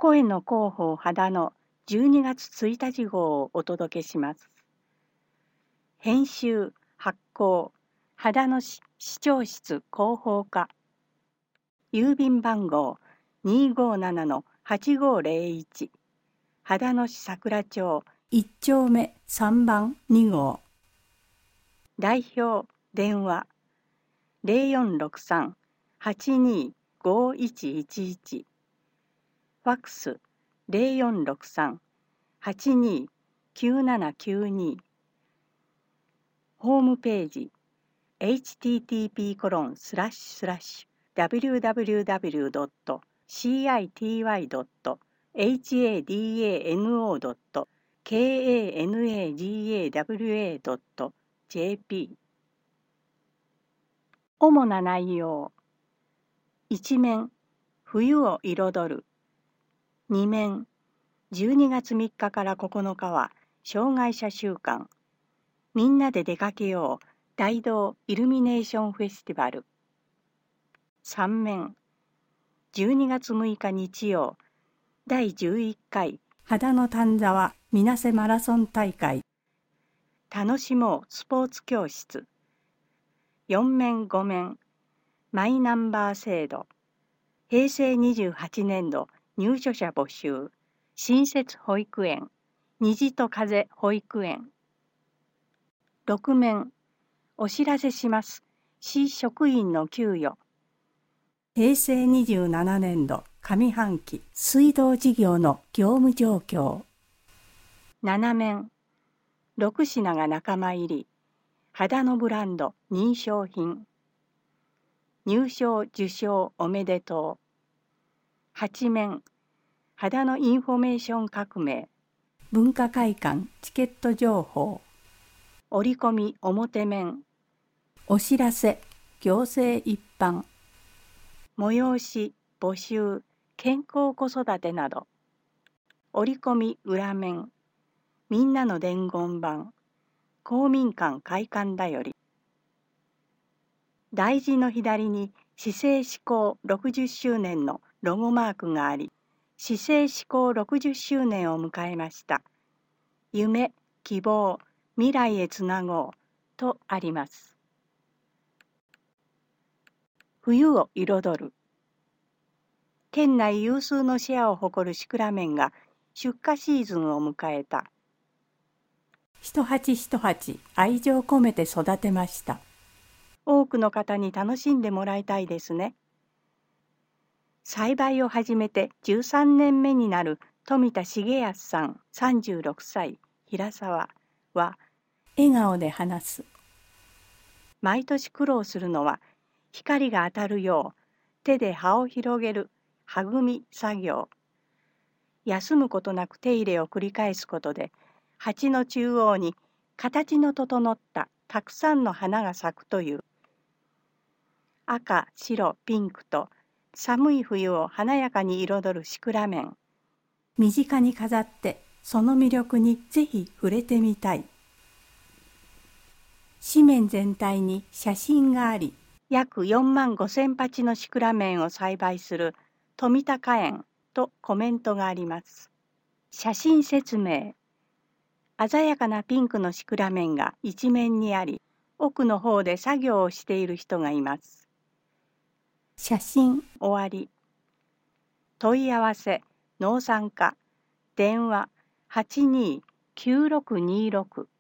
声の広報秦の12月1日号をお届けします。編集発行秦野市市長室広報課、郵便番号257-8501、秦野市桜町1丁目3番2号。代表電話0463-825111、ファックス0463-829792、ホームページ http://www.city.kanagawa.jp。 主な内容。1面、冬を彩る。2面、12月3日から9日は障害者週間。みんなで出かけよう大道イルミネーションフェスティバル。3面、12月6日日曜、第11回秦野丹沢みなせマラソン大会。楽しもうスポーツ教室。4面5面、マイナンバー制度。平成28年度入所者募集。新設保育園。虹と風保育園。6面、お知らせします。市職員の給与。平成27年度上半期水道事業の業務状況。7面、6品が仲間入り。秦野ブランド認証品。入賞受賞おめでとう。8面、秦野インフォメーション革命。文化会館チケット情報。折り込み表面。お知らせ行政一般。催し募集健康子育てなど。折り込み裏面。みんなの伝言板。公民館開館だより。大字の左に市政施行60周年のロゴマークがあり、市政施行60周年を迎えました。夢、希望、未来へつなごうとあります。冬を彩る。県内有数のシェアを誇るシクラメンが出荷シーズンを迎えた。一鉢一鉢愛情込めて育てました。多くの方に楽しんでもらいたいですね。栽培を始めて13年目になる富田茂康さん36歳平沢は笑顔で話す。毎年苦労するのは光が当たるよう手で葉を広げる葉組作業。休むことなく手入れを繰り返すことで鉢の中央に形の整ったたくさんの花が咲くという。赤、白、ピンクと寒い冬を華やかに彩るシクラメン。身近に飾ってその魅力にぜひ触れてみたい。紙面全体に写真があり、約4万5,000鉢のシクラメンを栽培する富田花園とコメントがあります。写真説明。鮮やかなピンクのシクラメンが一面にあり、奥の方で作業をしている人がいます。写真終わり。問い合わせ農産課電話829626